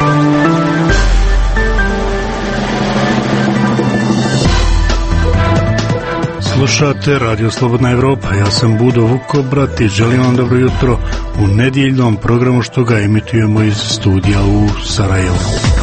Slušate Radio Slobodna Evropa, ja sam Budo Vukobrat i želim vam dobro jutro u nedjeljnom programu što ga emitujemo iz studija u Sarajevu.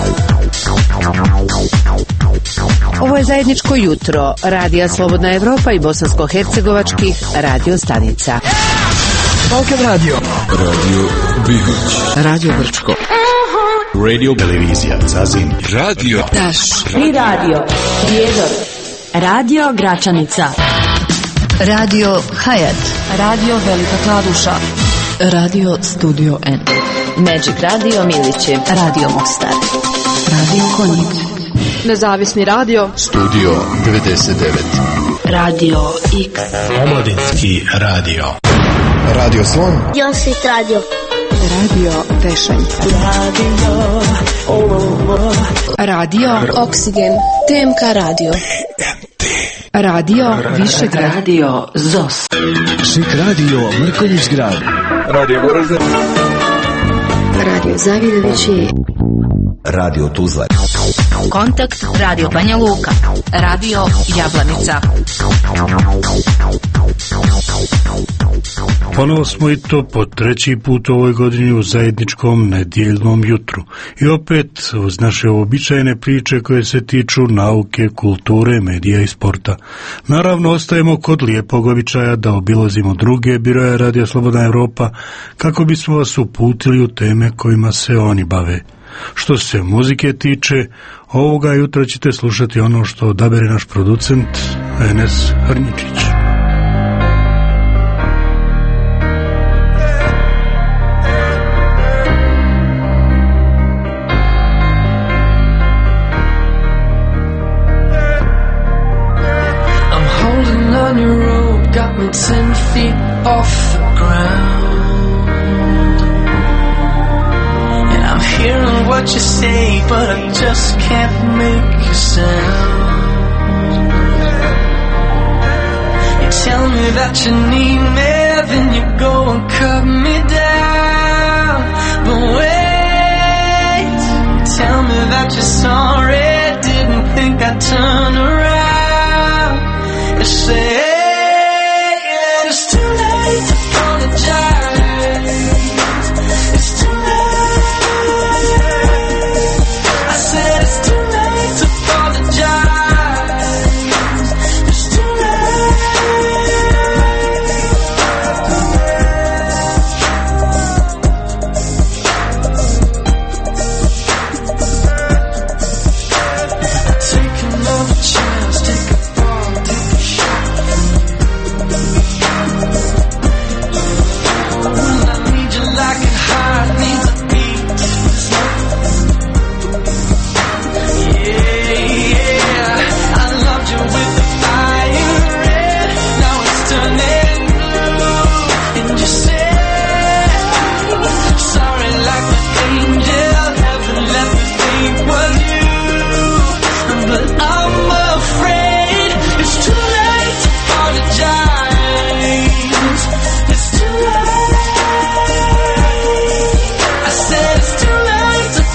Ovo je zajedničko jutro Radija Slobodna Evropa i bosansko-hercegovačkih radio stanica. Balkan Radio, Radio Bihoć, Radio Brčko, Radio Televizija Zazin, Radio Taš i Radio Prijedor, Radio Gračanica, Radio Hayat, Radio Velika Kladuša, Radio Studio N, Magic Radio Milići, Radio Mostar, Radio Konjic, Nezavisni radio Studio 99, Radio X, Omladinski radio, Radio Slon, Josit radio, Radio Vešaljka, Radio Oksigen, TMK radio, Radio Višegrad, Radio ZOS, Šik Radio Mrkonjić grad, Radio Goražde, Radio Zavidovići, Radio Tuzla, Kontakt Radio Banja Luka, Radio Jablanica. Ponovo smo i to po treći put u ovoj godini u zajedničkom nedjeljnom jutru. I opet uz naše uobičajene priče koje se tiču nauke, kulture, medija i sporta. Naravno, ostajemo kod lijepog običaja da obilazimo druge biroje Radio Slobodna Evropa kako bismo vas uputili u teme kojima se oni bave. Što se muzike tiče, ovoga jutra ćete slušati ono što odabere naš producent Enes Hrnjičić. I'm holding on your rope, got me 10 feet off the ground. Hearing what you say, but I just can't make a sound. You tell me that you need me, then you go and cut me down. But wait, you tell me that you're sorry, didn't think I'd turn around. You say that it's too late to apologize. It's too late. It's too late to apologize. It's too take another chance, take a fall, take a shot. Well, I need you like a heart needs a beat. With the fire red, now it's turning blue. And you say sorry like an angel, heaven let me think was you. But I'm afraid it's too late to apologize. It's too late. I said it's too late to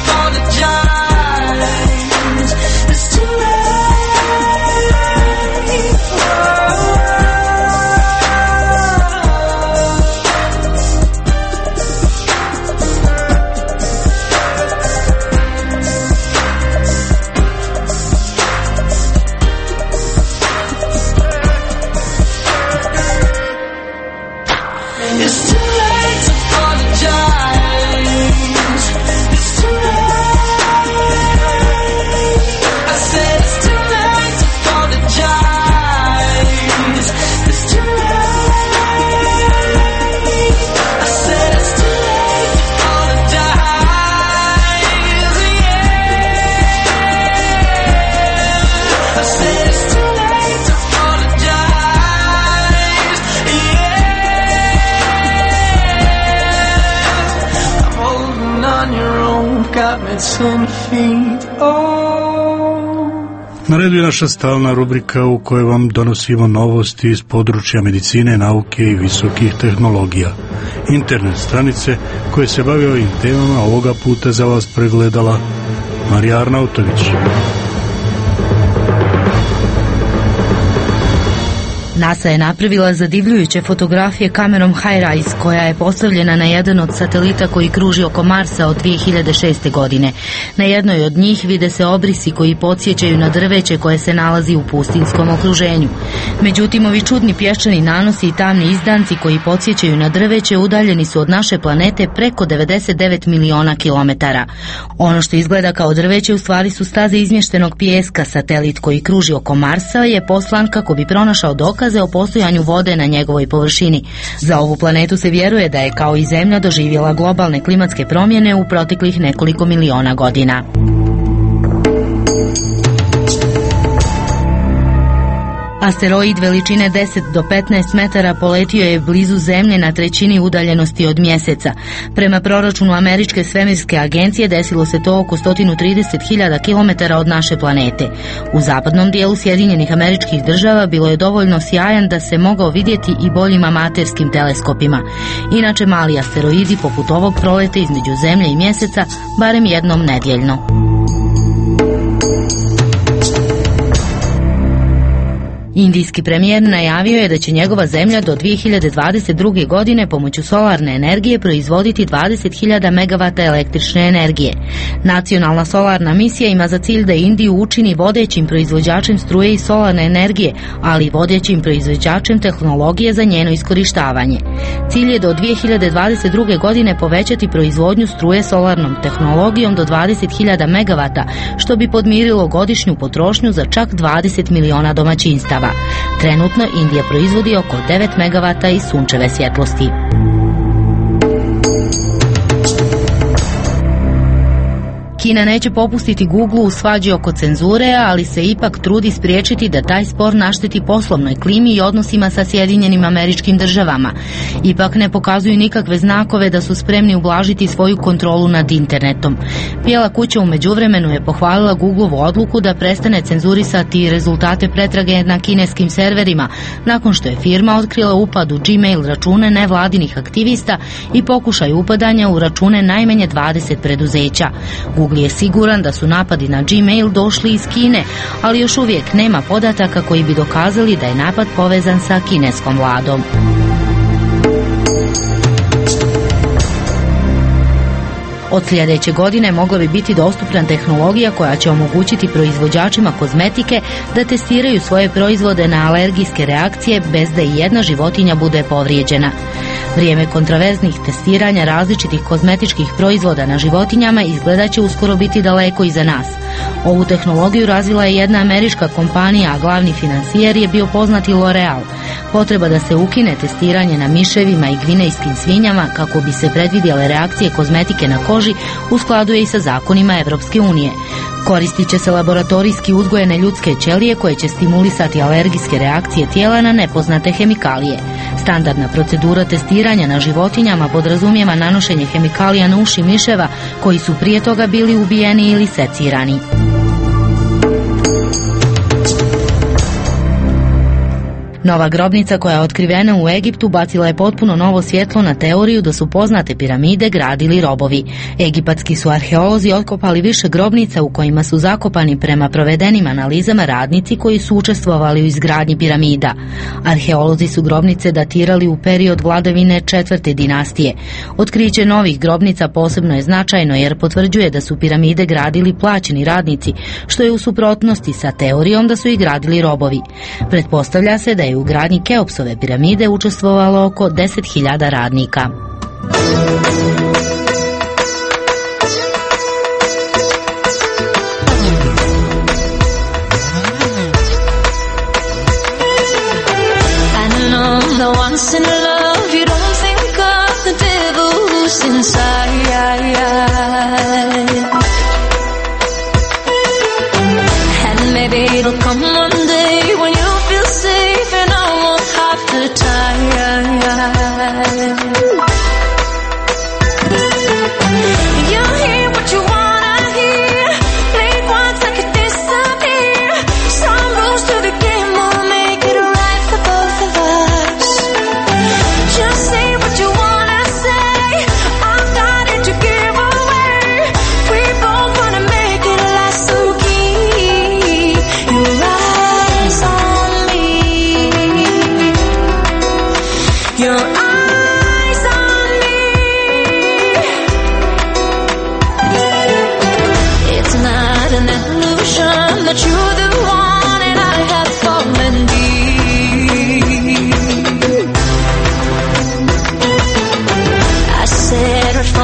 apologize. It's too late. It's too late to apologize. It's too late. I said it's too late to apologize. It's too late. I said it's too late to apologize. Yeah. I said it's too late to apologize. Yeah. I'm holding on your own, got me 10 feet off Na redu je naša stalna rubrika u kojoj vam donosimo novosti iz područja medicine, nauke i visokih tehnologija. Internet stranice koje se bave ovim temama ovoga puta za vas pregledala Marija Arnautović. NASA je napravila zadivljujuće fotografije kamerom HiRISE koja je postavljena na jedan od satelita koji kruži oko Marsa od 2006. godine. Na jednoj od njih vide se obrisi koji podsjećaju na drveće koje se nalazi u pustinskom okruženju. Međutim, ovi čudni pješčani nanosi i tamni izdanci koji podsjećaju na drveće udaljeni su od naše planete preko 99 miliona kilometara. Ono što izgleda kao drveće u stvari su staze izmještenog pijeska. Satelit koji kruži oko Marsa je poslan kako bi pronašao dokaze o postojanju vode na njegovoj površini. Za ovu planetu se vjeruje da je kao i Zemlja doživjela globalne klimatske promjene u proteklih nekoliko miliona godina. Asteroid veličine 10 do 15 metara poletio je blizu Zemlje na trećini udaljenosti od Mjeseca. Prema proračunu Američke svemirske agencije desilo se to oko 130.000 km od naše planete. U zapadnom dijelu Sjedinjenih Američkih Država bilo je dovoljno sjajan da se mogao vidjeti i boljim amaterskim teleskopima. Inače, mali asteroidi poput ovog prolete između Zemlje i Mjeseca barem jednom nedjeljno. Indijski premijer najavio je da će njegova zemlja do 2022. godine pomoću solarne energije proizvoditi 20.000 megavata električne energije. Nacionalna solarna misija ima za cilj da Indiju učini vodećim proizvođačem struje i solarne energije, ali i vodećim proizvođačem tehnologije za njeno iskorištavanje. Cilj je do 2022. godine povećati proizvodnju struje solarnom tehnologijom do 20.000 megavata, što bi podmirilo godišnju potrošnju za čak 20 miliona domaćinstava. Trenutno Indija proizvodi oko 9 megavata iz sunčeve svjetlosti. Kina neće popustiti Google u svađi oko cenzure, ali se ipak trudi spriječiti da taj spor našteti poslovnoj klimi i odnosima sa Sjedinjenim Američkim Državama. Ipak ne pokazuju nikakve znakove da su spremni ublažiti svoju kontrolu nad internetom. Bijela kuća u međuvremenu je pohvalila Googleovu odluku da prestane cenzurisati rezultate pretrage na kineskim serverima, nakon što je firma otkrila upad u Gmail račune nevladinih aktivista i pokušaj upadanja u račune najmanje 20 preduzeća. Google je siguran da su napadi na Gmail došli iz Kine, ali još uvijek nema podataka koji bi dokazali da je napad povezan sa kineskom vladom. Od sljedeće godine mogla bi biti dostupna tehnologija koja će omogućiti proizvođačima kozmetike da testiraju svoje proizvode na alergijske reakcije bez da i jedna životinja bude povrijeđena. Vrijeme kontraverznih testiranja različitih kozmetičkih proizvoda na životinjama izgleda će uskoro biti daleko iza nas. Ovu tehnologiju razvila je jedna američka kompanija, a glavni financijer je bio poznati L'Oreal. Potreba da se ukine testiranje na miševima i gvinejskim svinjama kako bi se predvidjele reakcije kozmetike na koži u skladu je i sa zakonima Evropske unije. Koristit će se laboratorijski uzgojene ljudske ćelije koje će stimulisati alergijske reakcije tijela na nepoznate hemikalije. Standardna procedura testiranja na životinjama podrazumijeva nanošenje hemikalija na uši miševa koji su prije toga bili ubijeni ili secirani. Nova grobnica koja je otkrivena u Egiptu bacila je potpuno novo svjetlo na teoriju da su poznate piramide gradili robovi. Egipatski su arheolozi otkopali više grobnica u kojima su zakopani prema provedenim analizama radnici koji su učestvovali u izgradnji piramida. Arheolozi su grobnice datirali u period vladavine 4. dinastije. Otkriće novih grobnica posebno je značajno jer potvrđuje da su piramide gradili plaćeni radnici, što je u suprotnosti sa teorijom da su ih gradili robovi. Pretpostavlja se da je u gradnji Keopsove piramide učestvovalo oko 10.000 radnika.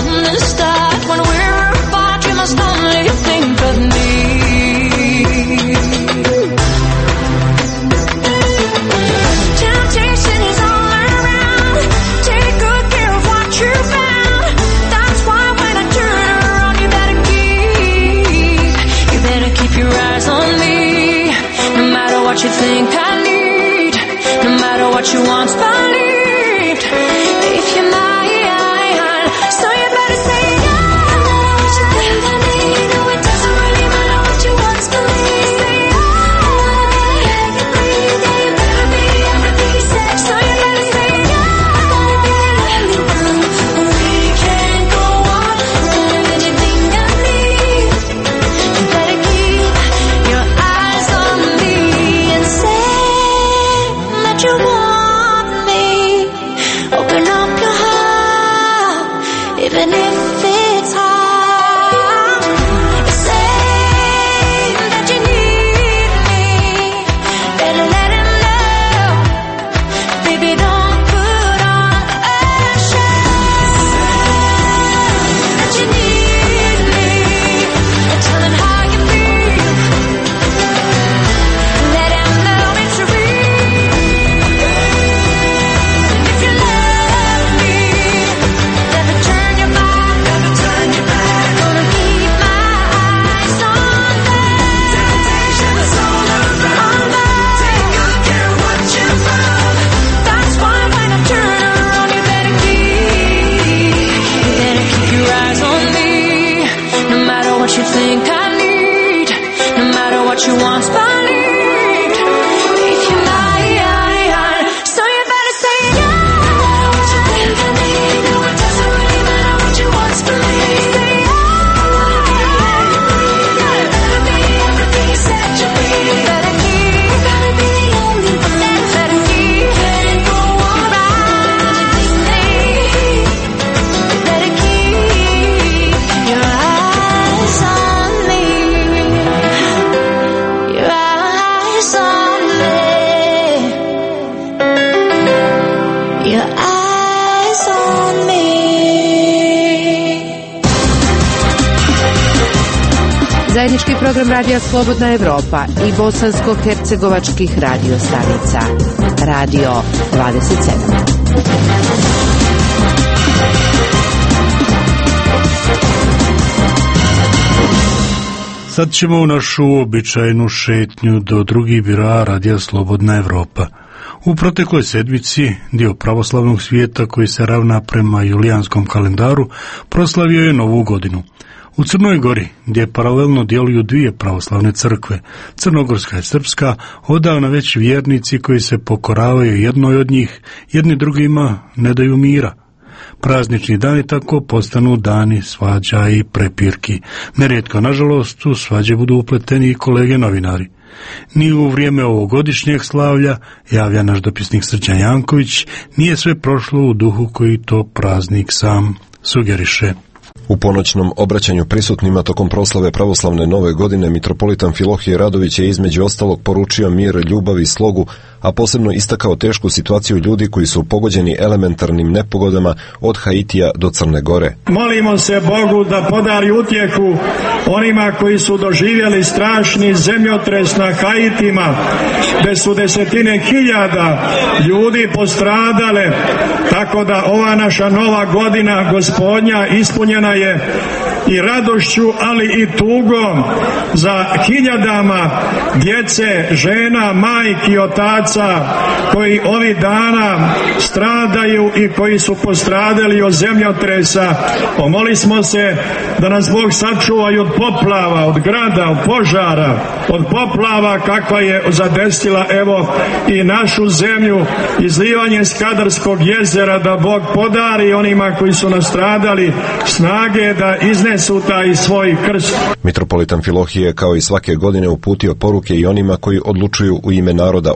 from the start. When we're apart, you must only think of me. Temptation is all around. Take good care of what you found. That's why when I turn around, you better keep your eyes on me. No matter what you think I need, no matter what you once believed, if you're mine, so you better say yeah. No matter what you think I need, no, it doesn't really matter what you once believed. Say yeah, you breathe, yeah, you better be everything you said. So you better say yeah. We can't go on with anything I need. You better keep your eyes on me and say that you want me. Open up your heart, even if it's hard. Say that you need me. Better let him know. Baby, don't put on a show. That you need me. And tell him how you feel. Let him know it's real. If you love me, never turn your back, never turn your back. Gonna keep my eyes on them. Temptation is all around. Take good care of what you found. That's why when I turn around, you better keep your eyes on me. No matter what you think I need, no matter what you once believed, if you're mine, so you better say yeah. No matter what you think I need, no, it doesn't really matter what you once believed. Say yeah, you better be everything you said you'd be. You better be the only one. Better can't go on right. You better keep your eyes on me. Your eyes on me. Your eyes on me. Zajednički program Radija Slobodna Evropa i bosansko-hercegovačkih radio stanica. Radio 27. Sad ćemo u našu običajnu šetnju do drugih bira Radija Slobodna Evropa. U protekloj sedmici dio pravoslavnog svijeta koji se ravna prema julijanskom kalendaru proslavio je Novu godinu. U Crnoj Gori, gdje paralelno djeluju dvije pravoslavne crkve, crnogorska i srpska, odavna već vjernici koji se pokoravaju jednoj od njih, jedni drugima ne daju mira. Praznični dani tako postanu dani svađa i prepirki. Nerijetko, nažalost, u svađe budu upleteni i kolege novinari. Ni u vrijeme ovogodišnjeg slavlja, javlja naš dopisnik Srđan Janković, nije sve prošlo u duhu koji to praznik sam sugeriše. U ponoćnom obraćanju prisutnima tokom proslave pravoslavne nove godine mitropolitan Filohije Radović je između ostalog poručio mir, ljubav i slogu, a posebno istakao tešku situaciju ljudi koji su pogođeni elementarnim nepogodama od Haitija do Crne Gore. Molimo se Bogu da podari utjehu onima koji su doživjeli strašni zemljotres na Haitima, gdje su desetine hiljada ljudi postradale, tako da ova naša nova godina Gospodnja ispunjena je i radošću, ali i tugom za hiljadama djece, žena, majki, otaca koji ovih dana stradaju i koji su postradali od zemljotresa. Pomoli smo se da nas Bog sačuva i od poplava, od grada, od požara, od poplava kakva je zadesila evo i našu zemlju, izlivanje Skadarskog jezera, da Bog podari onima koji su nastradali snage da iznesu taj svoj krst. Mitropolitan Filohije kao i svake godine uputio poruke i onima koji odlučuju u ime naroda, odnosno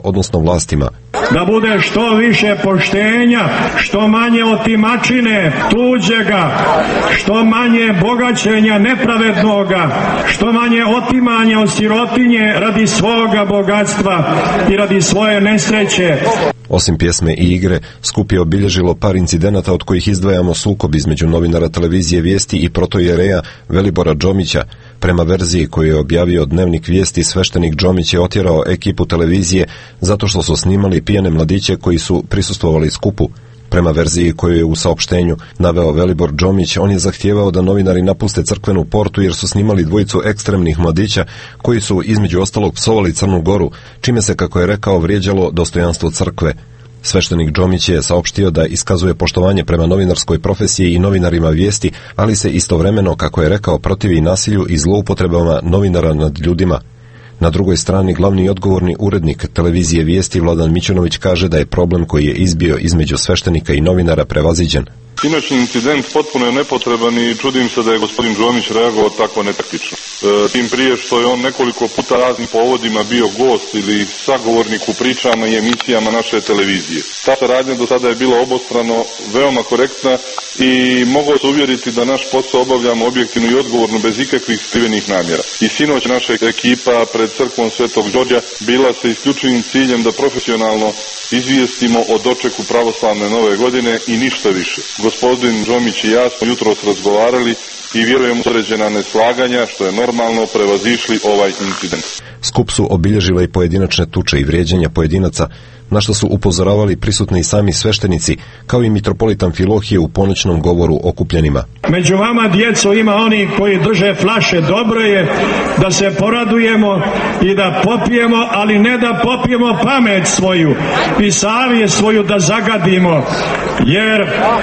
vlastima. Da bude što više poštenja, što manje otimačine tuđega, što manje bogaćenja nepravednoga, što manje otimanja od sirotinje radi svoga bogatstva i radi svoje nesreće. Osim pjesme i igre, skup je obilježilo par incidenata od kojih izdvajamo sukob između novinara televizije Vijesti i protojereja Velibora Džomića. Prema verziji koju je objavio Dnevnik Vijesti, sveštenik Džomić je otjerao ekipu televizije zato što su snimali pijane mladiće koji su prisustvovali skupu. Prema verziji koju je u saopštenju naveo Velibor Džomić, on je zahtijevao da novinari napuste crkvenu portu jer su snimali dvojicu ekstremnih mladića koji su između ostalog psovali Crnu Goru, čime se, kako je rekao, vrijeđalo dostojanstvo crkve. Sveštenik Džomić je saopštio da iskazuje poštovanje prema novinarskoj profesiji i novinarima Vijesti, ali se istovremeno, kako je rekao, protivi nasilju i zloupotrebama novinara nad ljudima. Na drugoj strani, glavni i odgovorni urednik televizije Vijesti Vladan Mićunović kaže da je problem koji je izbio između sveštenika i novinara prevaziđen. Sinoćni incident potpuno je nepotreban i čudim se da je gospodin Džomić reagovao tako netaktično. Tim prije što je on nekoliko puta raznim povodima bio gost ili sagovornik u pričama i emisijama naše televizije. Ta saradnja do sada je bila obostrano veoma korektna i mogao se uvjeriti da naš posao obavljamo objektivno i odgovorno bez ikakvih skrivenih namjera. I sinoć naša ekipa pred crkvom Svetog Đorđa bila sa isključivim ciljem da profesionalno izvijestimo o dočeku pravoslavne nove godine i ništa više. Gospodin Džomić i ja smo jutros razgovarali i vjerujemo određena neslaganja, što je normalno, prevazišli ovaj incident. Skup su obilježile i pojedinačne tuče i vrijeđanja pojedinaca, na što su upozoravali prisutni i sami sveštenici, kao i mitropolit Amfilohije u ponoćnom govoru okupljenima. Među vama, djeco, ima oni koji drže flaše. Dobro je da se poradujemo i da popijemo, ali ne da popijemo pamet svoju i savjest svoju da zagadimo, jer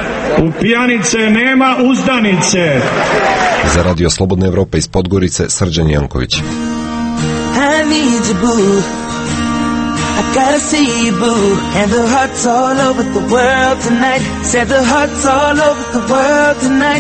u pijanice nema uzdanice. Za Radio Slobodne Evrope iz Podgorice, Srđan Janković. I gotta see you, boo, and the hearts all over the world tonight. Said the hearts all over the world tonight.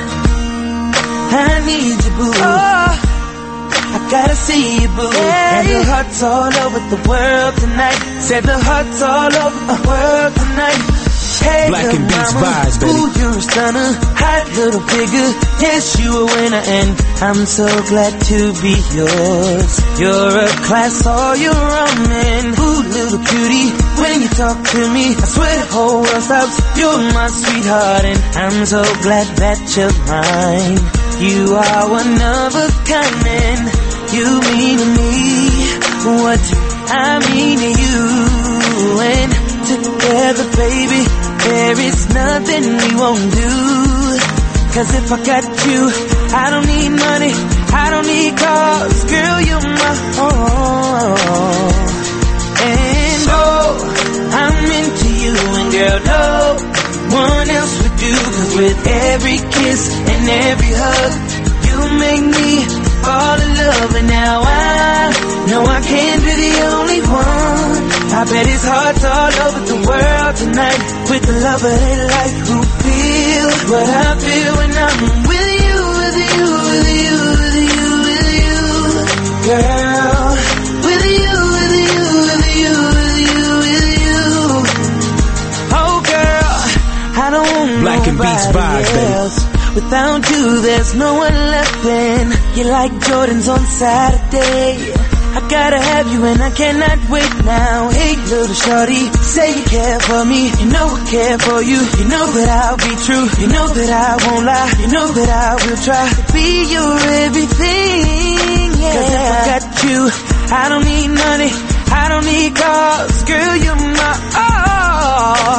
I need you, boo. Oh, I gotta see you, boo, and the hearts all over the world tonight. Said the hearts all over the world tonight. Hey, Black and Beats vibes, baby. Ooh, you're a stunner, hot little figure. Yes, you a winner, and I'm so glad to be yours. You're a class all your own, and ooh, little cutie, when you talk to me, I swear the whole world stops. You're my sweetheart, and I'm so glad that you're mine. You are one of a kind, and you mean to me what I mean to you. And together, baby, there is nothing we won't do. 'Cause if I got you, I don't need money, I don't need cars. Girl, you're my own. And oh, I'm into you, and girl, no one else would do. 'Cause with every kiss and every hug, you make me fall in love. And now I know I can't be the only one. I bet his heart's all over the world tonight with the love of their life, who feel what I feel when I'm with you, with you, with you, with you, with you, girl, with you, with you, with you, with you, with you. Oh girl, I don't want Black and Beats vibes, else. Without you, there's no one left. And you're like Jordans on Saturday. I gotta have you and I cannot wait now. Hey little shorty, say you care for me. You know I care for you. You know that I'll be true. You know that I won't lie. You know that I will try to be your everything, yeah. 'Cause if I got you, I don't need money, I don't need cars. Girl, you're my all.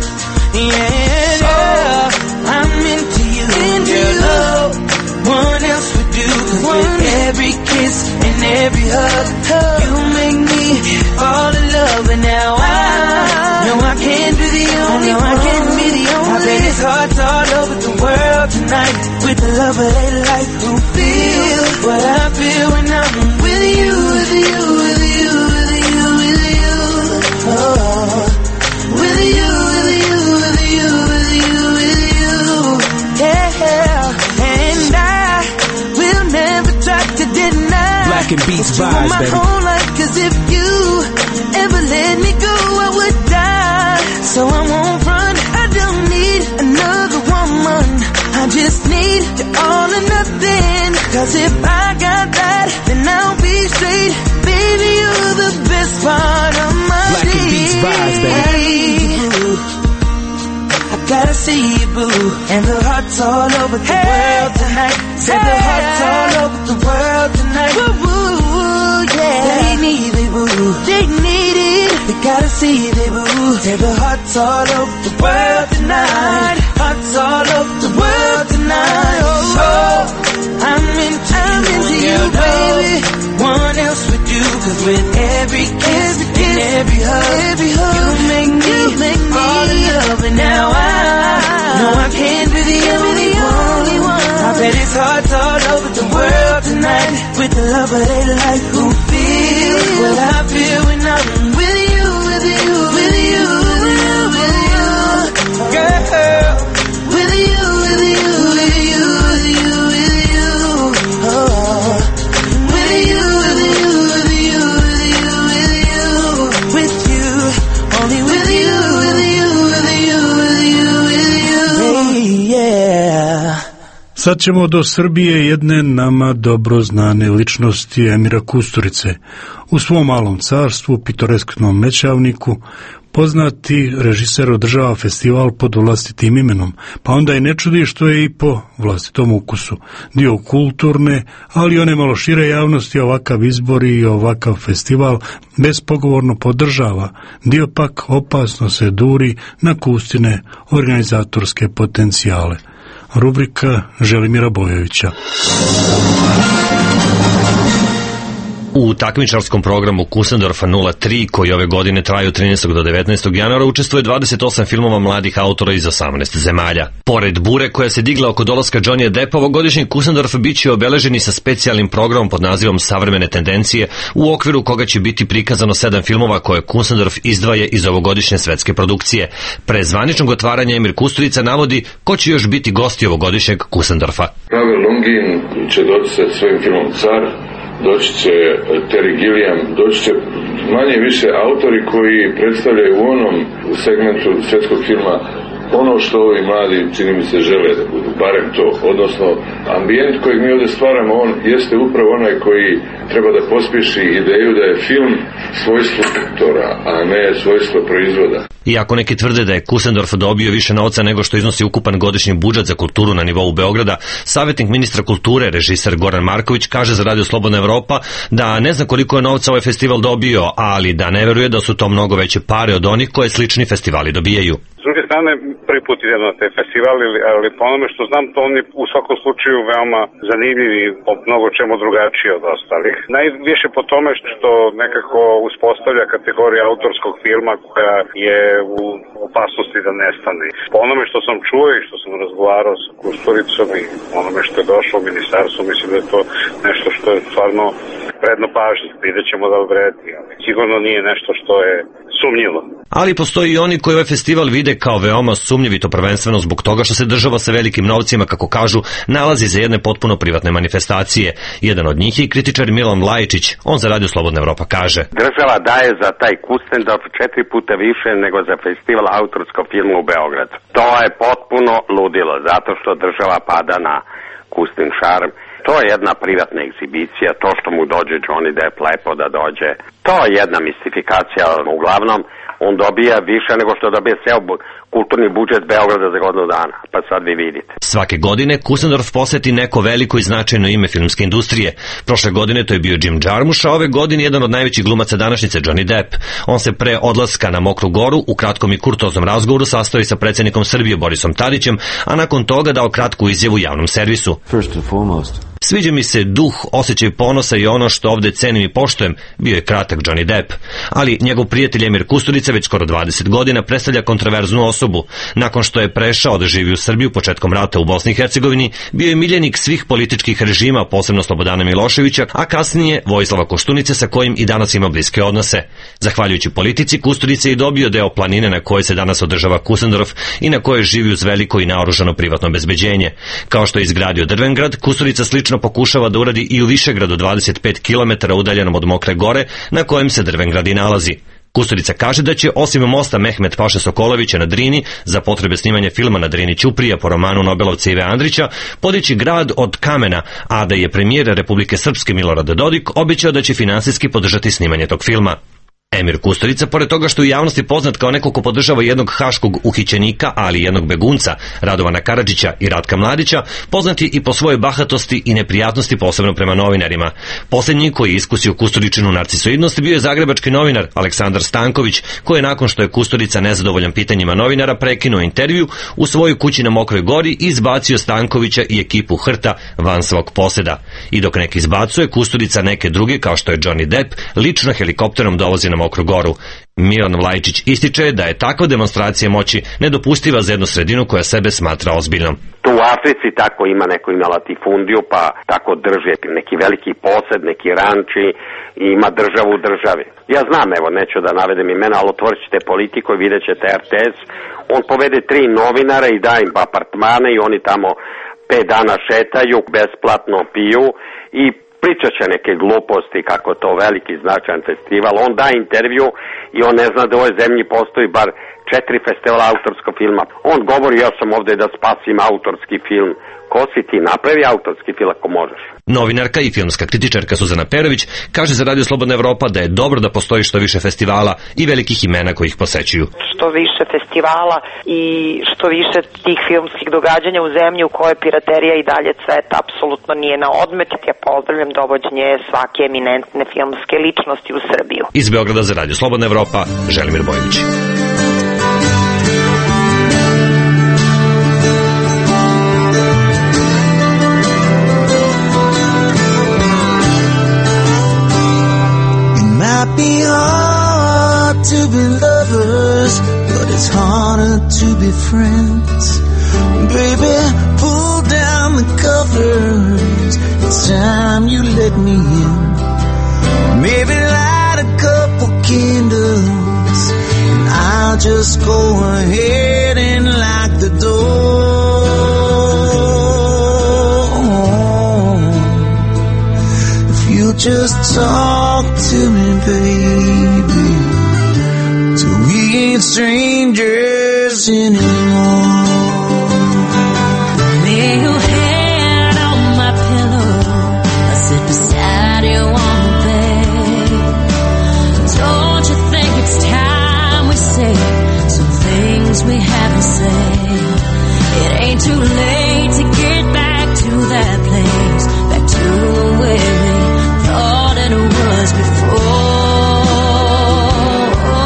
Yeah, oh, I'm into you, girl, no one else would do. 'Cause with every kiss and every hug, you make me fall in love. And now I know I can't be the only one. I can't be the only. I bet his heart's all over the world tonight with the love of their life, who feel what I feel when I'm with you, with you, with you, with you, with you. Oh, with you, with you, with you, with you, with you. Yeah, and I will never try to deny Black and Beats vibes, baby. My whole life, 'cause if you never let me go, I would die. So I won't run, I don't need another woman. I just need you all or nothing. Cause if I got that, then I'll be straight. Baby, you're the best part of my day. I gotta see you, boo. And the heart's all over the world tonight. Said the heart's all over the world tonight. Woo, woo, woo, yeah. They need it, boo. They need it. They gotta see it, boo. Said the heart's all over the world tonight. Heart's all over the world tonight. Oh, I'm into you, baby. One else would do. Cause with every kiss and every hug, you make me fall in love. And now I know I can't be the only one. I bet his heart's all over the world tonight. With the love of their life, who feels what I feel when I'm with you, with you, with you, with you, with you, girl. With you, with you, with you, with you, with you, oh. With you, with you, with you, with you, with you, with you, only with you, with you, with you, with you, with you, hey, yeah. Sad ćemo do Srbije jedne nama dobro znane ličnosti Emira Kusturice. U svom malom carstvu, pitoresknom Mećavniku, poznati režiser održava festival pod vlastitim imenom, pa onda je ne čudi što je i po vlastitom ukusu. Dio kulturne, ali one malo šire javnosti ovakav izbor i ovakav festival bespogovorno podržava, dio pak opasno se duri na Kustine organizatorske potencijale. Rubrika Želimira Bojovića. U takmičarskom programu Kusendorfa 03, koji ove godine traju od 13. do 19. januara, učestvuje 28 filmova mladih autora iz 18 zemalja. Pored bure koja se digla oko dolaska Johnnyja Deppa, ovogodišnji Kusendorf biće obeleženi sa specijalnim programom pod nazivom Savremene tendencije, u okviru koga će biti prikazano 7 filmova koje Kusendorf izdvaje iz ovogodišnje svetske produkcije. Pre zvaničnog otvaranja Emir Kusturica navodi ko će još biti gosti ovogodišnjeg Kusendorfa. Pavel Lungin će doći sa svojim filmom Car, doći će Terry Gilliam, doći će manje više autori koji predstavljaju u onom segmentu svjetskog filma ono što ovi mladi, čini mi se, žele da budu, barem to, odnosno ambijent kojeg mi ovdje stvaramo, on jeste upravo onaj koji treba da pospješi ideju da je film svojstvo autora, a ne svojstvo proizvoda. Iako neki tvrde da je Kusendorf dobio više novca nego što iznosi ukupan godišnji budžet za kulturu na nivou Beograda, savjetnik ministra kulture, režiser Goran Marković, kaže za Radio Slobodna Evropa da ne zna koliko je novca ovaj festival dobio, ali da ne veruje da su to mnogo veće pare od onih koje slični festivali dobijaju. S druge strane, prvi put idem na te festivali, ali po onome što znam, to on je u svakom slučaju veoma zanimljiv i po mnogo čemu drugačiji od ostalih. Najviše po tome što nekako uspostavlja kategoriju autorskog filma koja je u opasnosti da nestane. Po onome što sam čuo i što sam razgovarao sa Kusturicom i onome što je došlo u ministarstvu, mislim da je to nešto što je stvarno vredno pažnje. Vidjet ćemo da vredi, ali sigurno nije nešto što je sumnjivo. Ali postoji i oni koji ovaj festival vide kao veoma sumnjiv i to prvenstveno zbog toga što se država sa velikim novcima, kako kažu, nalazi za jedne potpuno privatne manifestacije. Jedan od njih je kritičar Milan Lajičić. On za Radio Slobodna Evropa kaže: Država daje za taj Kustendorf 4 puta više nego za festival autorskog filma u Beogradu. To je potpuno ludilo, zato što država pada na Kustin šarm. To je jedna privatna egzibicija, to što mu dođe Johnny Depp lepo da dođe, to je jedna mistifikacija, uglavnom on dobija više nego što dobije ceo kulturni budžet Beograda za godinu dana, pa sad vi vidite. Svake godine Kusendorf poseti neko veliko i značajno ime filmske industrije. Prošle godine to je bio Jim Jarmusch, a ove godine jedan od najvećih glumaca današnjice, Johnny Depp. On se pre odlaska na Mokru Goru u kratkom i kurtoznom razgovoru sastao sa predsjednikom Srbije Borisom Tadićem, a nakon toga dao kratku izjavu javnom servisu. First and foremost, sviđa mi se duh, osjećaj ponosa i ono što ovde cenim i poštujem, bio je kratak Johnny Depp. Ali njegov prijatelj Emir Kusturica već skoro 20 godina predstavlja kontroverznu osobu. Nakon što je prešao da živi u Srbiju početkom rata u Bosni i Hercegovini, bio je miljenik svih političkih režima, posebno Slobodana Miloševića, a kasnije Vojislava Koštunice, sa kojim i danas ima bliske odnose. Zahvaljujući politici, Kusturica je dobio deo planine na kojoj se danas održava Kusendorf i na kojoj živi uz veliko i naoružano privatno obezbeđenje. Kao što je izgradio Drvengrad, Kusturica slično pokušava da uradi i u Višegradu 25 km udaljenom od Mokre Gore, na kojem se Drvengrad i nalazi. Kusturica kaže da će osim mosta Mehmet Paše Sokolovića na Drini za potrebe snimanja filma na Drini Ćuprija po romanu Nobelovca Ive Andrića podići grad od kamena, a da je premijer Republike Srpske Milorad Dodik obećao da će finansijski podržati snimanje tog filma. Emir Kusturica, pored toga što je u javnosti poznat kao neko ko podržava jednog haškog uhićenika, ali i jednog begunca, Radovana Karadžića i Ratka Mladića, poznat je i po svojoj bahatosti i neprijatnosti, posebno prema novinarima. Posljednji koji je iskusio Kusturičinu narcisoidnost bio je zagrebački novinar Aleksandar Stanković, koji je nakon što je Kusturica nezadovoljan pitanjima novinara prekinuo intervju u svojoj kući na Mokroj Gori i izbacio Stankovića i ekipu Hrta van svog poseda. I dok neki izbacuje, Kusturica neke druge, kao što je Johnny Depp, lično helikopterom dovozi na Mokru Goru. Milan Vlajčić ističe da je takva demonstracija moći nedopustiva za jednu sredinu koja sebe smatra ozbiljnom. Tu u Africi tako ima neko ima latifundiju, pa tako drže neki veliki posed, neki ranči i ima državu u državi. Ja znam, evo, neću da navedem imena, ali otvorit ćete Politiku i vidjet ćete RTS. On povede 3 novinara i da im apartmane i oni tamo 5 dana šetaju, besplatno piju i pričat će neke gluposti kako to veliki značajan festival. On da intervju i on ne zna da u ovoj zemlji postoji bar 4 festivala autorskog filma. On govori ja sam ovdje da spasim autorski film. Ko si ti, napravi autorski film ako možeš. Novinarka i filmska kritičarka Suzana Perović kaže za Radio Slobodna Evropa da je dobro da postoji što više festivala i velikih imena koji ih posećuju. Što više festivala i što više tih filmskih događanja u zemlji u kojoj piraterija i dalje cveta apsolutno nije na odmet. Ja pozdravljam dovođenje svake eminentne filmske ličnosti u Srbiju. Iz Beograda za Radio Slobodna Evropa, Želimir Bojović. Might be hard to be lovers, but it's harder to be friends. Baby, pull down the covers, it's time you let me in. Maybe light a couple candles, and I'll just go ahead and lock the door. Just talk to me, baby, till we ain't strangers anymore. Lay your head on my pillow, I sit beside you on the bed. Don't you think it's time we say some things we haven't said? It ain't too late to get back to that place, back to where we thought it was before.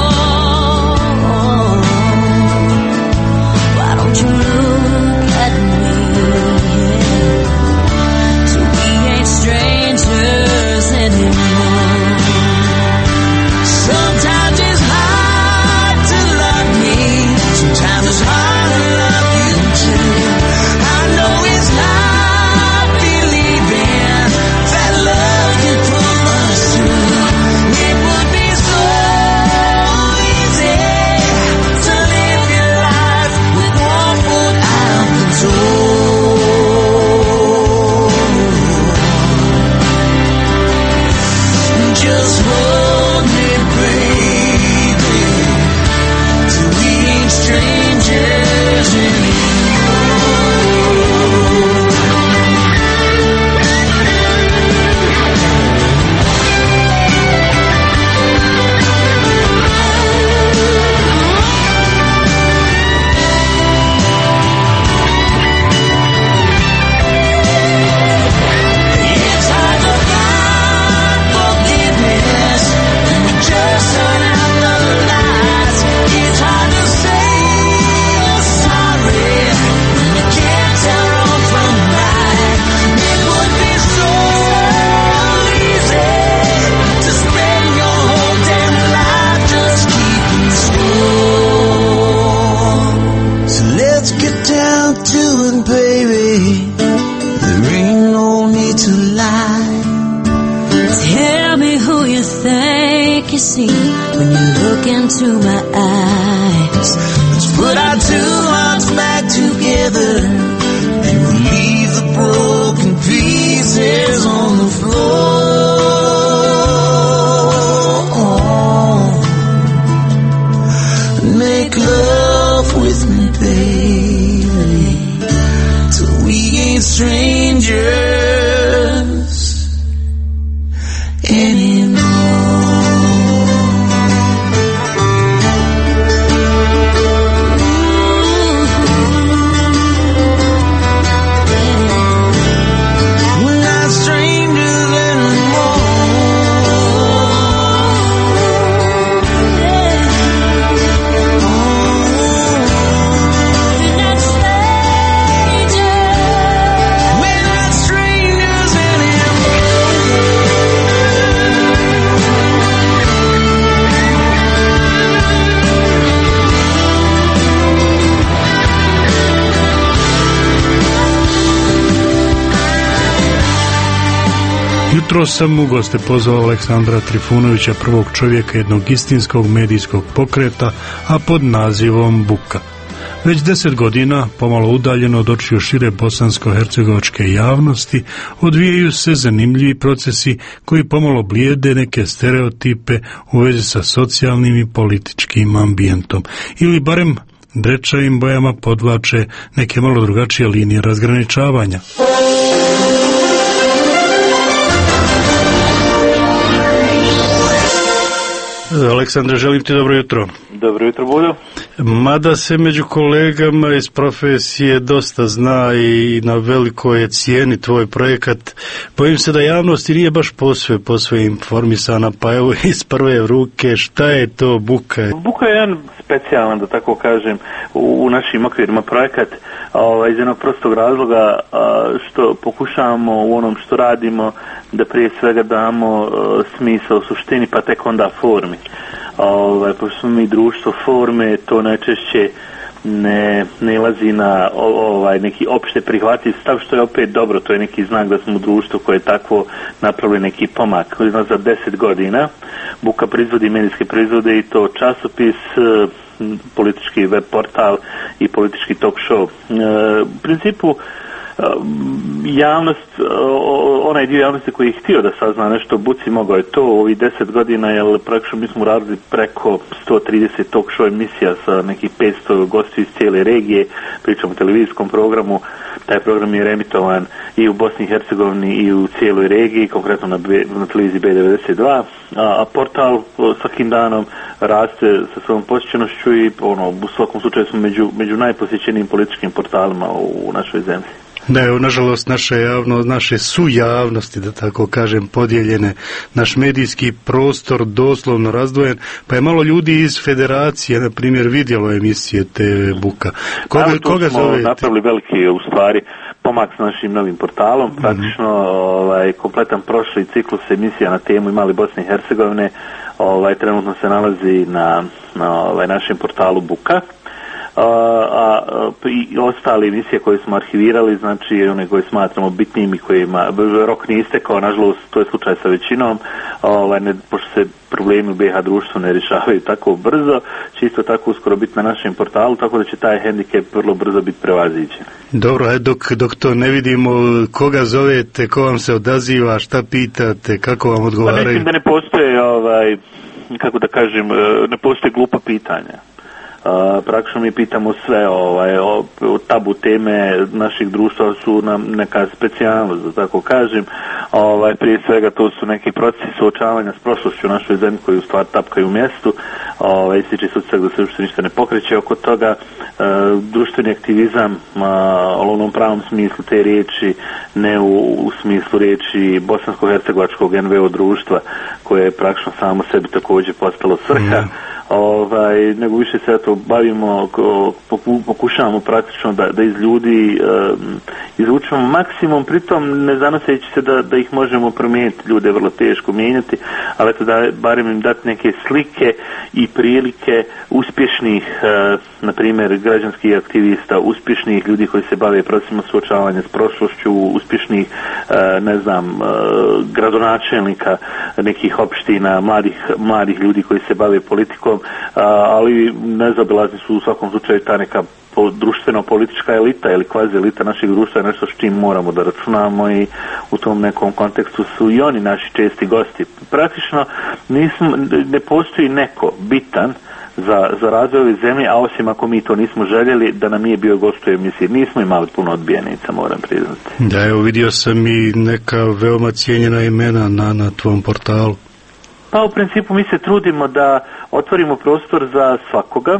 Why don't you look at me? So we ain't strangers anymore. Sometimes it's hard to love me, sometimes it's hard to love you too. I know it's not believing that love can pull us through. It would be so easy to live your life with 1 foot out the door. Just hold me, baby, till we ain't strangers It's hard to find forgiveness when we just turn out the lights. It's hard to say you're sorry when you can't tell wrong from right. It would be so easy to spend your whole damn life just keeping score. So let's get down to it, baby. There ain't no need to lie. Tell me who you think you see when you look into my eyes. Let's put our 2 hearts back together and we'll leave the broken pieces on the floor. strangers anymore. We're not strangers anymore. Jutro sam u goste pozvao Aleksandra Trifunovića, prvog čovjeka jednog istinskog medijskog pokreta, a pod nazivom Buka. Već 10 godina, pomalo udaljeno od očiju šire bosansko-hercegovačke javnosti, odvijaju se zanimljivi procesi koji pomalo blijede neke stereotipe u vezi sa socijalnim i političkim ambijentom, ili barem drečavim bojama podvlače neke malo drugačije linije razgraničavanja. Aleksandre, želim ti dobro jutro. Dobro jutro, Buljo. Mada se među kolegama iz profesije dosta zna i na velikoj je cijeni tvoj projekat, bojim se da javnost nije baš posve informisana, pa evo iz prve ruke, šta je to Buka? Buka je jedan specijalan, da tako kažem, u našim okvirima projekat, iz jednog prostog razloga što pokušavamo u onom što radimo da prije svega damo smisao suštini, pa tek onda formi. Pošto smo mi društvo forme, to najčešće ne ilazi na neki opšte prihvatljiv stav, što je opet dobro, to je neki znak da smo u društvu koje je takvo napravili neki pomak. Za 10 godina Buka proizvodi medijske proizvode, i to časopis, politički web portal i politički talk show. U principu javnost, onaj dio javnosti koji je htio da sazna nešto o Buci, mogao je to u ovih 10 godina, jer praktično mi smo radili preko 130 talk show emisija sa nekih 500 gostiju iz cijele regije, pričamo o televizijskom programu. Taj program je remitovan i u Bosni i Hercegovini i u cijeloj regiji, konkretno na televiziji B92, a portal svakim danom raste sa svojom posjećenošću i u svakom slučaju smo među najposjećenijim političkim portalima u našoj zemlji. Da, evo, nažalost, naše su javnosti, da tako kažem, podijeljene, naš medijski prostor doslovno razdvojen, pa je malo ljudi iz federacije, na primjer, vidjelo emisije TV Buka. Koga zove? Napravili veliki, u stvari, pomak s našim novim portalom, praktično kompletan prošli ciklus emisija na temu Imali Bosne i Hercegovine, trenutno se nalazi na našem portalu Buka. I ostale emisije koje smo arhivirali, znači one koje smatramo bitnim i kojima rok nije istekao, nažalost to je slučaj sa većinom, pošto se problemi u BiH društvu ne rješavaju tako brzo, će isto tako uskoro biti na našem portalu, tako da će taj hendikep vrlo brzo biti prevaziđen. Dobro, dok to ne vidimo, koga zovete, ko vam se odaziva, šta pitate, kako vam odgovaraju? Pa mislim da ne postoje, kako da kažem, ne postoje glupa pitanja. Praktično mi pitamo sve, tabu teme naših društva su nam neka specijalnost, da tako kažem. Prije svega to su neki procesi suočavanja s prošlošću u našoj zemlji koji u stvari tapkaju u mjestu. Ističe se da se uopšte ništa ne pokreće oko toga. Društveni aktivizam u onom pravom smislu te riječi, ne u smislu riječi bosansko-hercegovačkog NVO društva koje je praktično samo sebi također postalo svrha. Nego više se bavimo, pokušavamo praktično da iz ljudi izvučemo maksimum, pritom ne zanoseći se da ih možemo promijeniti, ljude je vrlo teško mijenjati, ali eto da barem im dati neke slike i prilike uspješnih, na primjer građanskih aktivista, uspješnih ljudi koji se bave procesima suočavanja s prošlošću, uspješnih gradonačelnika nekih opština, mladih ljudi koji se bave politikom, ali nezaobilazni su u svakom slučaju ta neka društveno-politička elita ili kvazi elita našeg društva je nešto s čim moramo da računamo i u tom nekom kontekstu su i oni naši česti gosti. Praktično ne postoji neko bitan za razvoj ove zemlje, a osim ako mi to nismo željeli, da nam nije bio gost u emisiji. Nismo imali puno odbijenica, moram priznati. Da, evo vidio sam i neka veoma cijenjena imena na tvom portalu. Pa u principu mi se trudimo da otvorimo prostor za svakoga.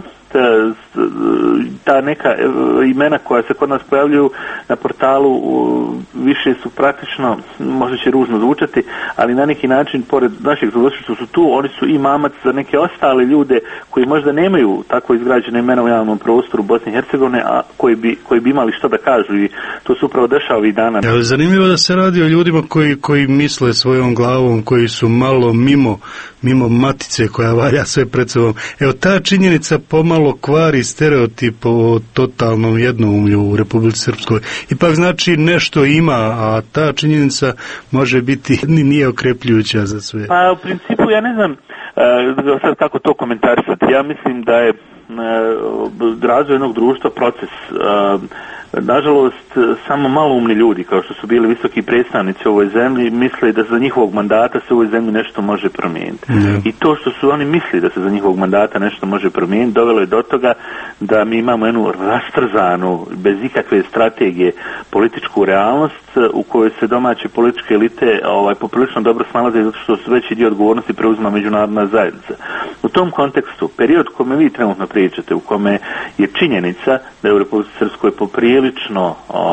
Ta neka imena koja se kod nas pojavljuju na portalu više su praktično, možda će ružno zvučati, ali na neki način pored našeg zadovoljstva su tu, oni su i mamac za neke ostale ljude koji možda nemaju tako izgrađene imena u javnom prostoru Bosne i Hercegovine, a koji bi imali što da kažu, i to se upravo dešava ovih dana. Zanimljivo da se radi o ljudima koji misle svojom glavom, koji su malo mimo matice koja valja sve pred sobom. Evo, ta činjenica pomalo kvari stereotip o totalnom jednoumlju u Republici Srpskoj. Ipak znači nešto ima, a ta činjenica može biti nije okrepljujuća za sve. Pa u principu ja ne znam sad kako to komentarisati. Ja mislim da je razvoj jednog društva proces. Nažalost, samo maloumni ljudi, kao što su bili visoki predstavnici u ovoj zemlji, misle da za njihovog mandata se u ovoj zemlji nešto može promijeniti. I to što su oni misli da se za njihovog mandata nešto može promijeniti, dovelo je do toga da mi imamo jednu rastrzanu, bez ikakve strategije, političku realnost u kojoj se domaće političke elite poprilično dobro snalaze, zato što su veći dio odgovornosti preuzima međunarodna zajednica. U tom kontekstu, period kome vi trenutno pričate, u kome je činjenica da je u Republici Srpskoj poprilično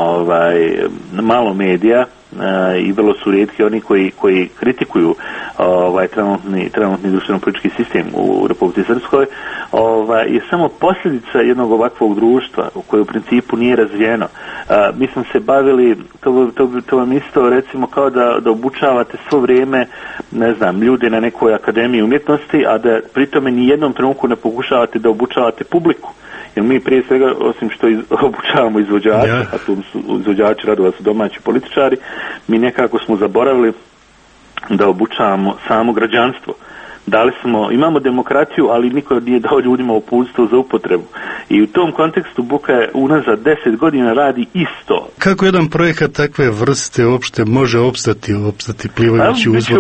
malo medija i vrlo su rijetki oni koji kritikuju trenutni društveno-politički sistem u Republici Srpskoj, je samo posljedica jednog ovakvog društva u koje u principu nije razvijeno. Mi smo se bavili, to vam isto recimo kao da obučavate svo vrijeme, ne znam, ljude na nekoj akademiji umjetnosti, a da pri tome ni jednom trenutku ne pokušavate da obučavate publiku. Jer mi prije svega, osim što obučavamo izvođače, a tu su izvođači radova su domaći političari, mi nekako smo zaboravili da obučavamo samo građanstvo. Imamo demokratiju, ali niko nije dao ljudima uputstvo za upotrebu. I u tom kontekstu Buka je unazad 10 godina radi isto. Kako jedan projekat takve vrste uopšte može opstati plivajući uzvod?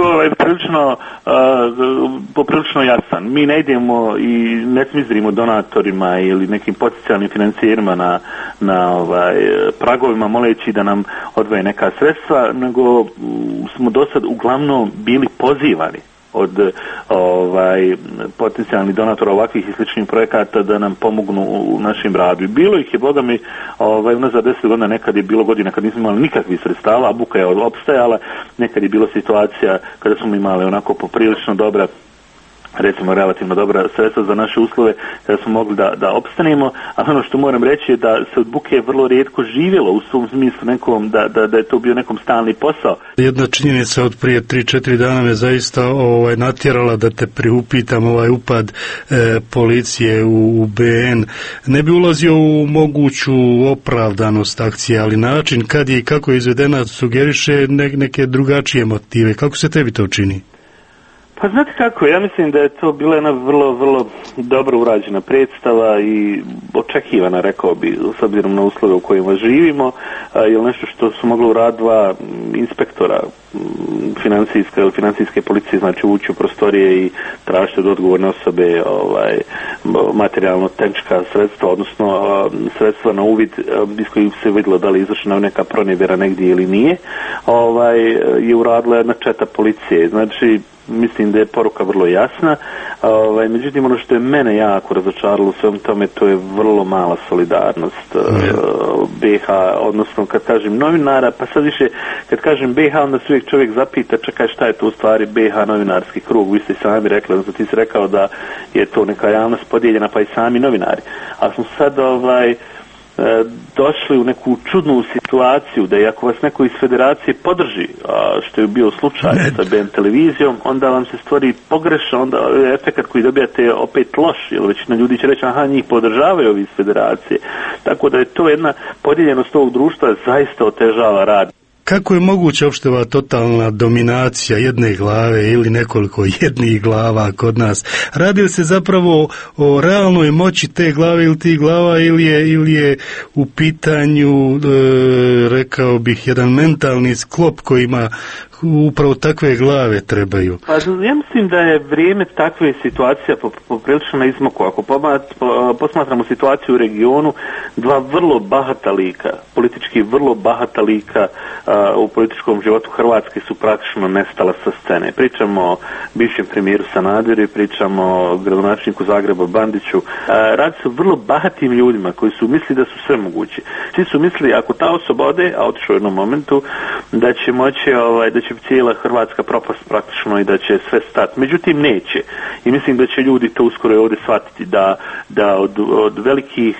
Poprilično jasan. Mi ne idemo i ne smizrimo donatorima ili nekim potencijalnim financijerima na pragovima moleći da nam odvoje neka sredstva, nego smo do sad uglavnom bili pozivani od potencijalnih donatora ovakvih i sličnih projekata da nam pomognu u našem radu. I bilo ih je, boga mi, unazad 10 godina, nekad je bilo godina kad nismo imali nikakvih sredstava, a Buka je opstajala, nekad je bilo situacija kada smo imali onako poprilično dobra, recimo relativno dobra sredstva za naše uslove, kada smo mogli da opstanemo, ali ono što moram reći je da se od Buke vrlo rijetko živjelo u svom smislu nekom, da je to bio nekom stalni posao. Jedna činjenica od prije 3-4 dana me zaista natjerala da te priupitam upad policije u BN. Ne bi ulazio u moguću opravdanost akcije, ali način kad je i kako je izvedena sugeriše neke drugačije motive. Kako se tebi to čini? Pa znate kako, ja mislim da je to bila jedna vrlo, vrlo dobro urađena predstava i očekivana, rekao bi, s obzirom na uslove u kojima živimo, jer nešto što su mogli uraditi dva inspektora financijske policije, znači ući u prostorije i tražiti od odgovorne osobe materijalno tehnička sredstva, odnosno sredstva na uvid iz kojih se vidjelo da li je izvršena neka pronevjera negdje ili nije, je uradila jedna četa policije. Znači, mislim da je poruka vrlo jasna, međutim ono što je mene jako razočaralo u svem tome, to je vrlo mala solidarnost BiH, odnosno kad kažem novinara, pa sad više kad kažem BiH, onda se uvijek čovjek zapita, čekaj, šta je to u stvari BiH novinarski krug. Vi ste sami rekli, odnosno ti si rekao da je to neka javnost podijeljena, pa i sami novinari, ali smo sad došli u neku čudnu situaciju da i ako vas neko iz federacije podrži, što je bio slučaj sa BN televizijom, onda vam se stvori pogrešan, onda efekt koji dobijate opet loš, jer većina ljudi će reći, aha, njih podržavaju ovi iz federacije. Tako da je to jedna podijeljenost ovog društva zaista otežava rad. Kako je moguća uopšte ova totalna dominacija jedne glave ili nekoliko jednih glava kod nas? Radi li se zapravo o realnoj moći te glave ili tih glava ili je u pitanju, rekao bih, jedan mentalni sklop koji ima upravo takve glave trebaju? Pa, ja mislim da je vrijeme takve situacije poprilično na izmaku. Ako posmatramo situaciju u regionu, dva vrlo bahata lika, politički vrlo bahata lika u političkom životu Hrvatske su praktično nestala sa scene. Pričamo o bivšem premijeru Sanaderu i pričamo o gradonačelniku Zagreba Bandiću. Radi se o vrlo bahatim ljudima koji su mislili da su sve mogući. Svi su mislili ako ta osoba ode, a otišao u jednom momentu, da će moći, da će cijela Hrvatska propast praktično i da će sve stati. Međutim, neće. I mislim da će ljudi to uskoro ovdje shvatiti da od velikih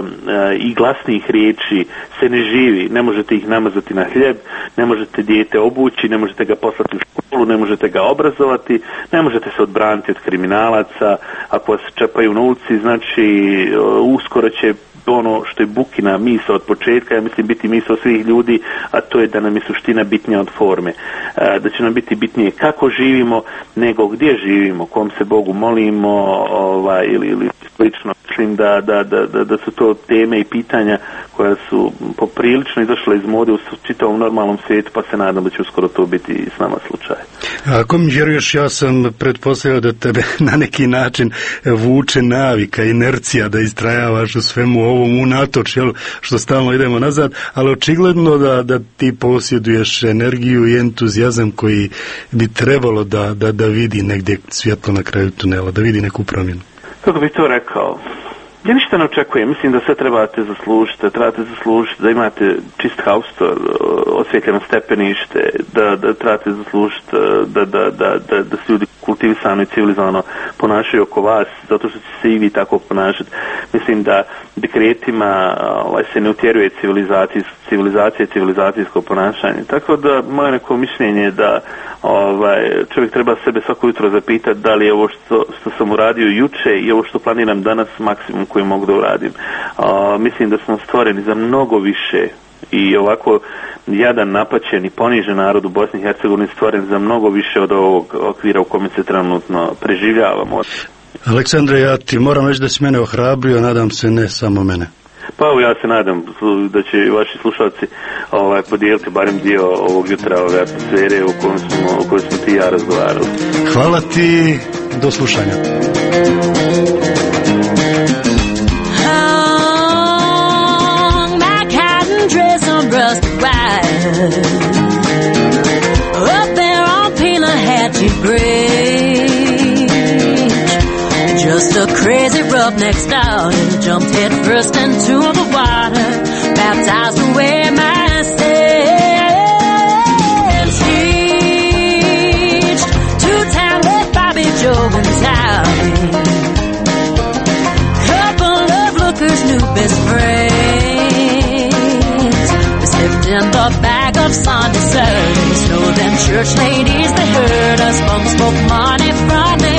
i glasnih riječi se ne živi. Ne možete ih namazati na hljeb, ne možete dijete obući, ne možete ga poslati u školu, ne možete ga obrazovati, ne možete se odbraniti od kriminalaca ako vas čepaju na ulici. Znači, uskoro će ono što je Bukina misao od početka, ja mislim biti misao svih ljudi, a to je da nam je suština bitnija od forme. Da će nam biti bitnije kako živimo, nego gdje živimo, kom se Bogu molimo, ili slično. Mislim da su to teme i pitanja koja su poprilično izašle iz mode u čitavom normalnom svijetu, pa se nadam da će uskoro to biti i s nama slučaj. Ako mi vjeruješ, ja sam pretpostavio da tebe na neki način vuče navika, inercija da istrajavaš u svemu ovom unatoč, što stalno idemo nazad, ali očigledno da ti posjeduješ energiju i entuzijazam koji bi trebalo da vidi negdje svjetlo na kraju tunela, da vidi neku promjenu. Kako bih to rekao? Ja ništa ne očekujem, mislim da sve trebate zaslužiti, da imate čist haustor, osvjetljeno stepenište, da trebate zaslužiti da se ljudi kultivisano i civilizano ponašaju oko vas, zato što će se i vi tako ponašati. Mislim da dekretima se ne utjeruje civilizacija i civilizacijsko ponašanje. Tako da moje neko mišljenje je da čovjek treba sebe svako jutro zapitati da li je ovo što sam uradio juče i ovo što planiram danas maksimum koji mogu da uradim. Mislim da smo stvoreni za mnogo više i ovako jadan, napaćen i ponižen narod u Bosni i Hercegovini stvoren za mnogo više od ovog okvira u kome se trenutno preživljavamo. Aleksandre, ja ti moram reći da si mene ohrabrio, nadam se ne samo mene. Pa evo, ja se nadam da će vaši slušalci podijeliti barem dio ovog jutra ove atmosfere u kojoj smo ti i ja razgovarali. Hvala ti, do slušanja. Up there on Penahatchee Bridge, just a crazy roughneck stallion jumped head first into the water, baptized away my sins. Reached to town with Bobby Joe and Tommy, couple of lookers, new best friends. We slipped in the bag of Sunday service, know them church ladies, they heard us, bum spoke money from me.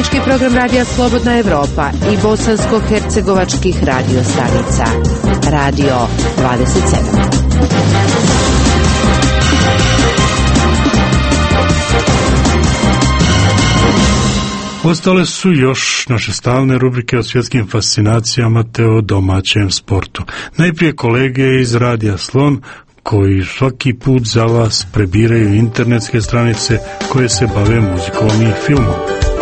zajednički program Radija Slobodna Evropa i bosansko-hercegovačkih radio stanica. Radio 27. Ostale su još naše stalne rubrike o svjetskim fascinacijama te o domaćem sportu. Najprije kolege iz Radija Slon, koji svaki put za vas prebiraju internetske stranice koje se bave muzikom i filmom.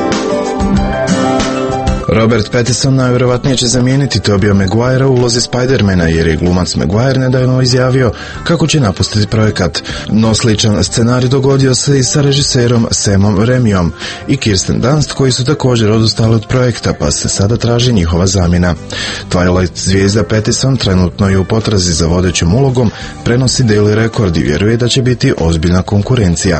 Robert Pattinson najvjerovatnije će zamijeniti Tobija Maguirea u ulozi Spidermana, jer je glumac Maguire nedavno izjavio kako će napustiti projekat. No sličan scenarij dogodio se i sa režiserom Samom Raimiom i Kirsten Dunst, koji su također odustali od projekta, pa se sada traži njihova zamjena. Twilight zvijezda Pattinson trenutno je u potrazi za vodećom ulogom, prenosi Daily Record i vjeruje da će biti ozbiljna konkurencija.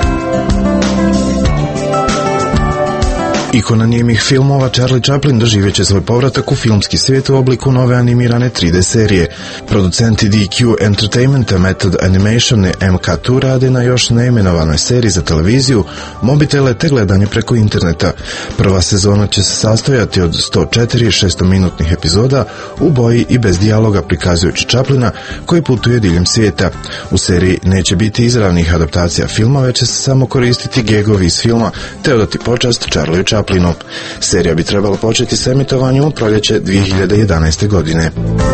Ikona nijemih filmova Charlie Chaplin doživjet će svoj povratak u filmski svijet u obliku nove animirane 3D serije. Producenti DQ Entertainmenta, Method Animation i MK2 rade na još neimenovanoj seriji za televiziju, mobitele te gledanje preko interneta. Prva sezona će se sastojati od 104 6-minutnih epizoda u boji i bez dijaloga, prikazujući Chaplina koji putuje diljem svijeta. U seriji neće biti izravnih adaptacija filma, već će se samo koristiti gegovi iz filma te odati počast Charlie Chaplinu. Serija bi trebala početi s emitovanjem u proljeće 2011. godine.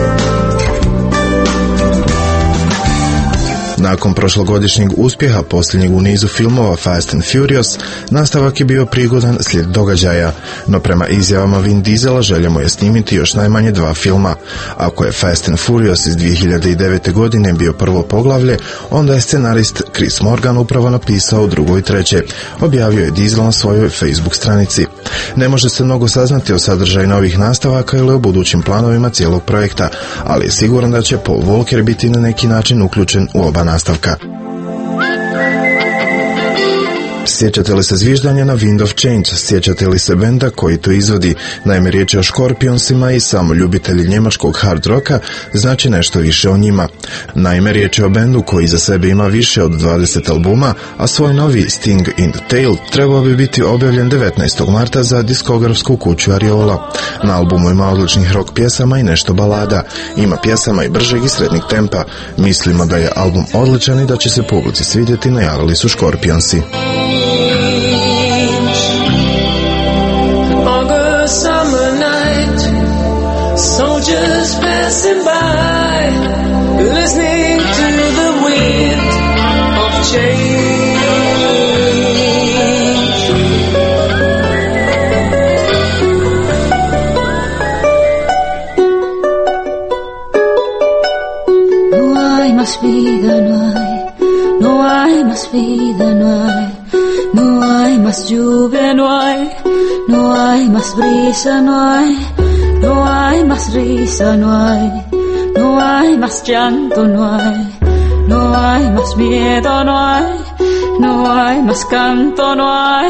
Nakon prošlogodišnjeg uspjeha posljednjeg u nizu filmova Fast and Furious, nastavak je bio prigodan slijed događaja, no prema izjavama Vin Diesela želja mu je snimiti još najmanje 2 filma. Ako je Fast and Furious iz 2009. godine bio prvo poglavlje, onda je scenarist Chris Morgan upravo napisao drugo i treće, objavio je Diesel na svojoj Facebook stranici. Ne može se mnogo saznati o sadržaju novih nastavaka ili o budućim planovima cijelog projekta, ali je siguran da će Paul Walker biti na neki način uključen u oba nastavka. Sjećate li se zviždanja na Wind of Change? Sjećate li se benda koji to izvodi? Naime, riječ je o Scorpionsima i samo ljubitelji njemačkog hard roka znači nešto više o njima. Naime, riječ je o bendu koji za sebe ima više od 20 albuma, a svoj novi Sting in the Tail trebao bi biti objavljen 19. marta za diskografsku kuću Ariola. Na albumu ima odličnih rock pjesama i nešto balada. Ima pjesama i bržeg i srednjeg tempa. Mislimo da je album odličan i da će se publici svidjeti, najavili su Scorpionsi. Summer night, soldiers passing by, listening to the wind of change. No hay más vida, no hay más vida, no hay más lluvia, no hay más brisa, no hay más risa, no hay más llanto, no hay más miedo, no hay más canto, no hay.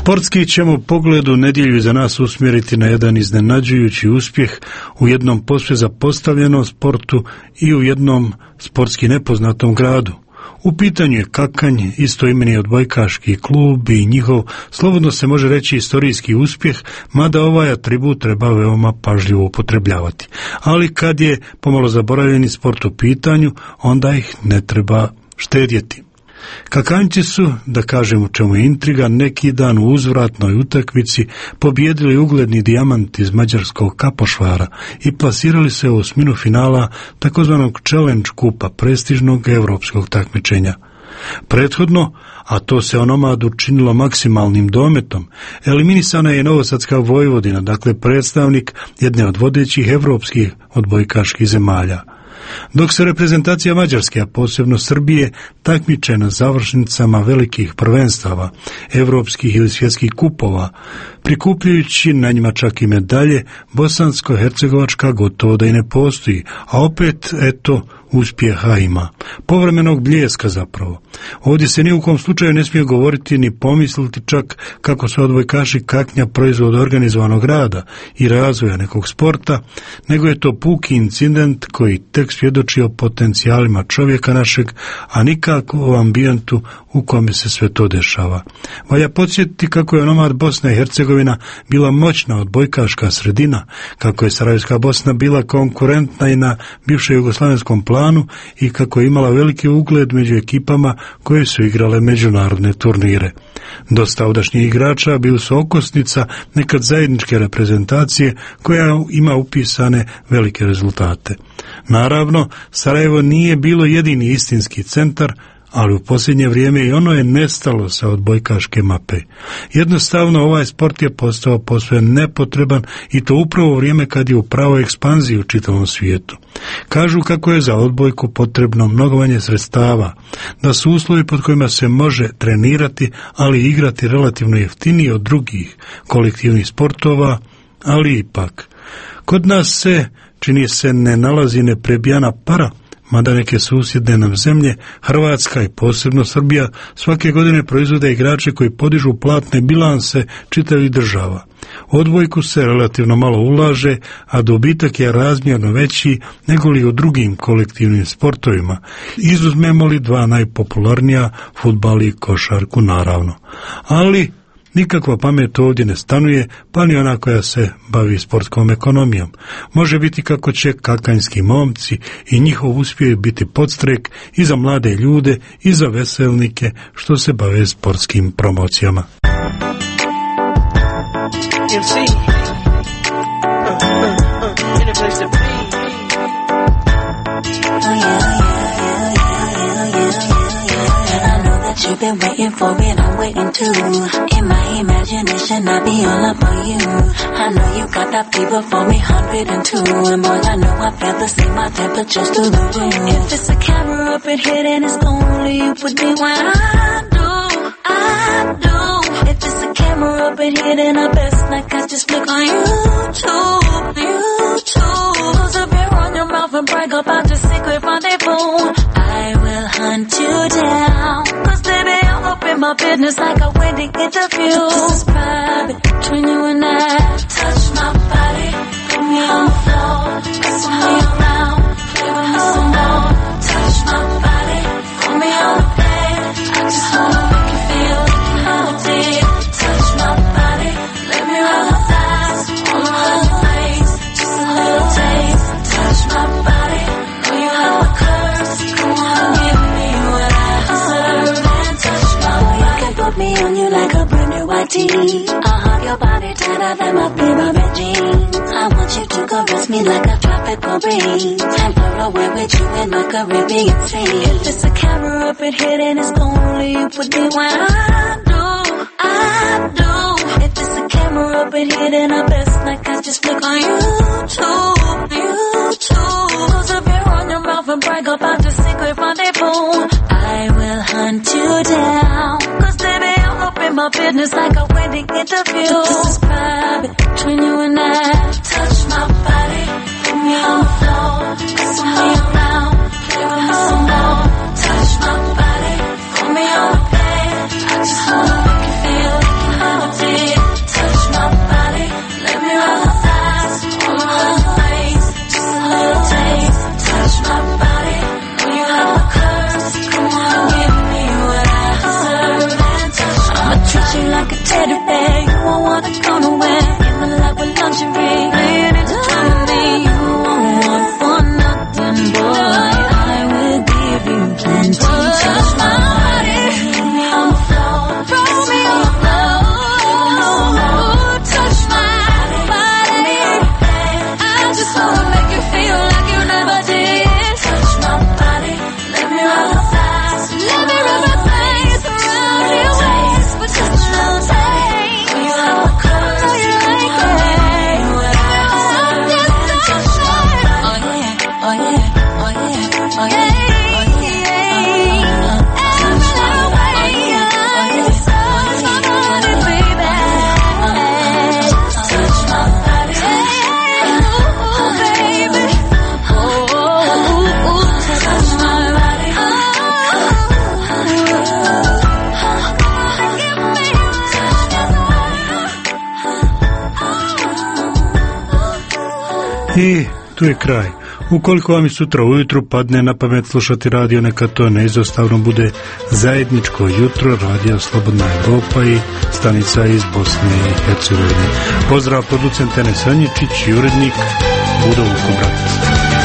Sportski ćemo pogled u nedjelju za nas usmjeriti na jedan iznenađujući uspjeh u jednom posve zapostavljenom sportu i u jednom sportski nepoznatom gradu. U pitanju je Kakanj, istoimeni odbojkaški klub i njihov, slobodno se može reći, istorijski uspjeh, mada ovaj atribut treba veoma pažljivo upotrebljavati. Ali kad je pomalo zaboravljeni sport u pitanju, onda ih ne treba štedjeti. Kakanjci su, da kažem u čemu je intriga, neki dan u uzvratnoj utakmici pobijedili ugledni Dijamant iz mađarskog Kapošvara i plasirali se u osminu finala takozvanog Challenge kupa, prestižnog europskog takmičenja. Prethodno, a to se onomadu činilo maksimalnim dometom, eliminisana je Novosadska Vojvodina, dakle predstavnik jedne od vodećih europskih odbojkaških zemalja. Dok se reprezentacija Mađarske, a posebno Srbije, takmiče na završnicama velikih prvenstava, evropskih ili svjetskih kupova, prikupljajući na njima čak i medalje, bosansko-hercegovačka gotovo da i ne postoji, a opet, eto, uspjeha ima. Povremenog bljeska zapravo. Ovdje se ni u kom slučaju ne smije govoriti ni pomisliti čak kako su odbojkaši Kaknja proizvod organizovanog rada i razvoja nekog sporta, nego je to puki incident koji tek svjedoči o potencijalima čovjeka našeg, a nikako o ambijentu u kome se sve to dešava. Valja podsjetiti kako je onomad Bosna i Hercegovina bila moćna odbojkaška sredina, kako je Sarajevska Bosna bila konkurentna i na bivšem jugoslavenskom planu i kako je imala veliki ugled među ekipama koje su igrale međunarodne turnire. Dosta ovdašnjih igrača bili su okosnica nekad zajedničke reprezentacije koja ima upisane velike rezultate. Naravno, Sarajevo nije bilo jedini istinski centar, ali u posljednje vrijeme i ono je nestalo sa odbojkaške mape. Jednostavno ovaj sport je postao posve nepotreban i to upravo u vrijeme kad je u pravoj ekspanziji u čitavom svijetu. Kažu kako je za odbojku potrebno mnogo manje sredstava, da su uslovi pod kojima se može trenirati, ali i igrati relativno jeftiniji od drugih kolektivnih sportova, ali ipak. Kod nas se, čini se, ne nalazi neprebijana para, mada neke susjedne nam zemlje, Hrvatska i posebno Srbija, svake godine proizvode igrače koji podižu platne bilanse čitavih država. U odbojku se relativno malo ulaže, a dobitak je razmjerno veći nego li u drugim kolektivnim sportovima. Izuzmemo li dva najpopularnija, fudbal i košarku naravno. Ali nikakva pamet ovdje ne stanuje, pa ni ona koja se bavi sportskom ekonomijom. Može biti kako će kakanjski momci i njihov uspjeh biti podstrek i za mlade ljude i za veselnike što se bave sportskim promocijama. You've been waiting for it, I'm waiting too. In my imagination, I'll be all up on you. I know you got that fever for me, 102. And boy, I know I feel the same, my temperature's through the roof. If it's a camera up in here, then it's only you with me when I do. If it's a camera up in here, then I best like I just look on YouTube. Close up and run your mouth and brag about your secret rendezvous. I will hunt you down, 'cause baby, I'm up in my business like a wedding interview. This is private between you and I. Touch my body, put me on the floor, press me around, play with me some more. Touch my body, put me on the bed. I just wanna make you feel how deep. Touch my body, let me roll the thighs, all around your face, just a little taste. Touch my body, know you have my curves. Come on, give me what I deserve and touch my body. You can put me on you like a brand new white tee. I'll hug your body tighter than my favorite jeans. I want you to caress me like a tropical breeze and blow away with you in my Caribbean sea. If it's a camera up in here, then it's only you with me when I do. If it's a camera up in here, then I best like I just look on YouTube. Close up and run your mouth and brag about your secret rendezvous. I will hunt you down, 'cause baby, I'm up in my business like a wedding interview. This is private between you and I. Touch my body, put me on the floor, press me around, play with me some more. Touch my body, put me on the bed. I just wanna make you feel how it wanna go nowhere. In my life with luxury, laying it down to me. You won't want for nothing, boy. I will give you plenty. Touch my body, leave me on the floor. Throw me on the floor. Touch my body. I just wanna make you feel like you never did. Touch my body, let me rub the thighs. Let me rub the things around your waist for just a little taste. You have a color, you like it. Touch my body. Oh yeah, oh yeah, oh yeah, oh yeah. Every little way, touch my body, baby. Touch my body, ooh, baby. Ooh, touch my body. I tu je kraj. Ukoliko vam i sutra ujutru padne na pamet slušati radio, neka to neizostavno bude zajedničko jutro radija Slobodna Evropa i stanica iz Bosne i Hercegovine. Pozdrav producent Ene Sanjičić i urednik Budo Vukobrat.